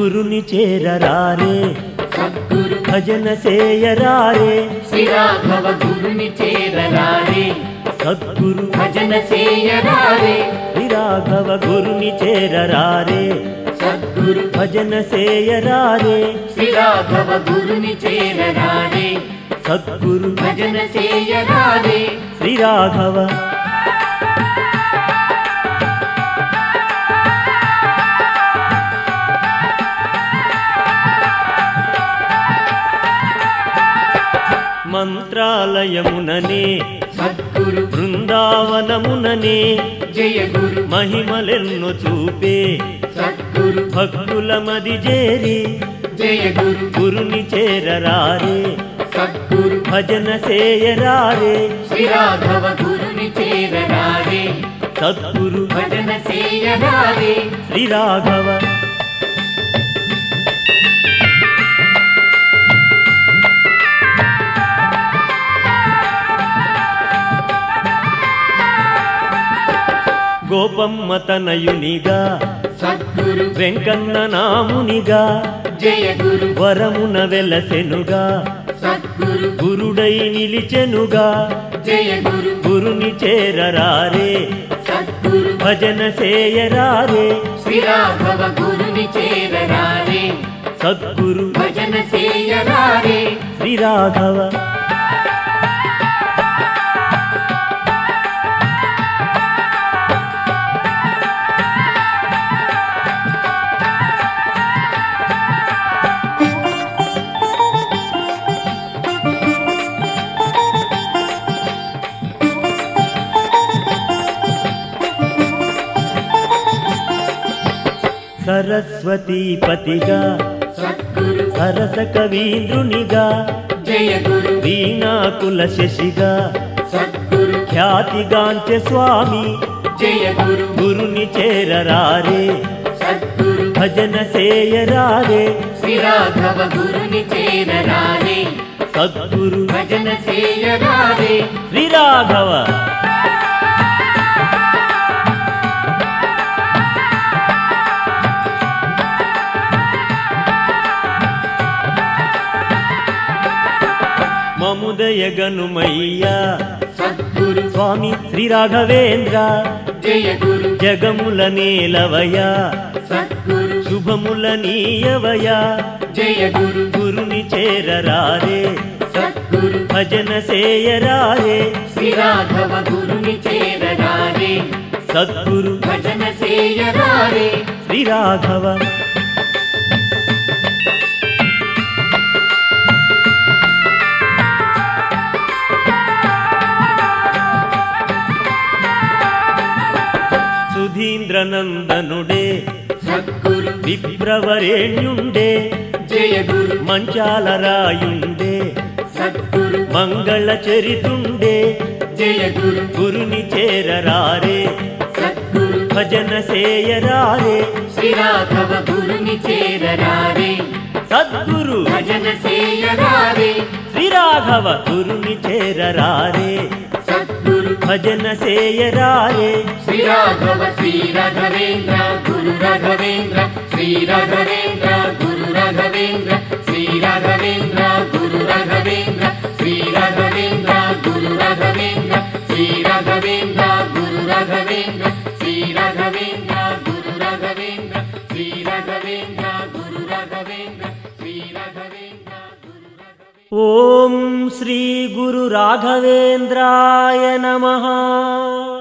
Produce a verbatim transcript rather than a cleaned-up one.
గురుని చేరరారే సద్గురు భజన సేయరారే శ్రీ రాఘవ గురుని చేరరారే సద్గురు భజన సేయరారే శ్రీ రాఘవ గురుని చేరరారే సద్గురు భజన సేయరారే శ్రీ రాఘవ గురుని చేరరారే సద్గురు భజన సేయరారే శ్రీ రాఘవ మంత్రాలయముననే సద్గురు బృందావనముననే జయ గురు మహిమలెన్నో చూపే సద్గురు భక్తుల మది చేరి జయ గురు గురుని చేరరారే సద్గురు భజన సేయరారే శ్రీ రాఘవ గురుని చేరరారే సద్గురు భజన సేయరారే శ్రీ రాఘవ గోపమ్మ తనయునిగా సద్గురు వెంకన్న నామునిగా జయ గురు వరమున వెలసెనుగా సద్గురు గురుడై నిలిచెనుగా జయ గురు గురుని చేరరారే సద్గురు భజన సేయరారే శ్రీ రాఘవ గురుని చేరరారే సద్గురు భజన సేయరారే శ్రీ రాఘవ సరస్వతీపతిగా సద్గురు సరస కవీంద్రునిగా జయ గురు వీణాకుల శశిగా సద్గురు ఖ్యాతిగాంచె స్వామి జయ గురు గురుని చేరరారే సద్గురు భజన సేయరారే శ్రీ రాఘవ గురుని చేరరారే సద్గురు భజన సేయరారే శ్రీ రాఘవ మముదయగనుమయ్యా సద్గురు స్వామి శ్రీ రాఘవేంద్ర జయ గురు జగముల నేలవయా సద్గురు శుభముల నీయవయా జయ గురు గురుని చేరరారే సద్గురు భజన సేయరారే శ్రీ రాఘవ గురుని చేరరారే సద్గురు భజన సేయరారే శ్రీ రాఘవ సుధీంద్రనందనుడే సద్గురు విప్రవరేణ్యుండే జయ గురు మంచాల రాయుండే సద్గురు మంగళ చరితుండే జయ గురు గురుని చేరరారే సద్గురు భజన సేయరారే శ్రీ రాఘవ గురుని చేరరారే సద్గురు భజన సేయరారే శ్రీ రాఘవ గురుని చేరరారే సద్గురు భజన సేయరారే శ్రీ రాఘవ శ్రీ రాఘవేంద్ర గురు రాఘవేంద్ర శ్రీ రాఘవేంద్ర గురు రాఘవేంద్ర శ్రీ రాఘవేంద్ర గురు రాఘవేంద్ర శ్రీ రాఘవేంద్ర గురు రాఘవేంద్ర శ్రీ రాఘవేంద్ర గురు రాఘవేంద్ర శ్రీ రాఘవేంద్ర గురు రాఘవేంద్ర శ్రీ రాఘవేంద్ర గురు రాఘవేంద్ర శ్రీ రాఘవేంద్ర గురు రాఘవేంద్ర ఓం శ్రీ గురు రాఘవేంద్రాయ నమః.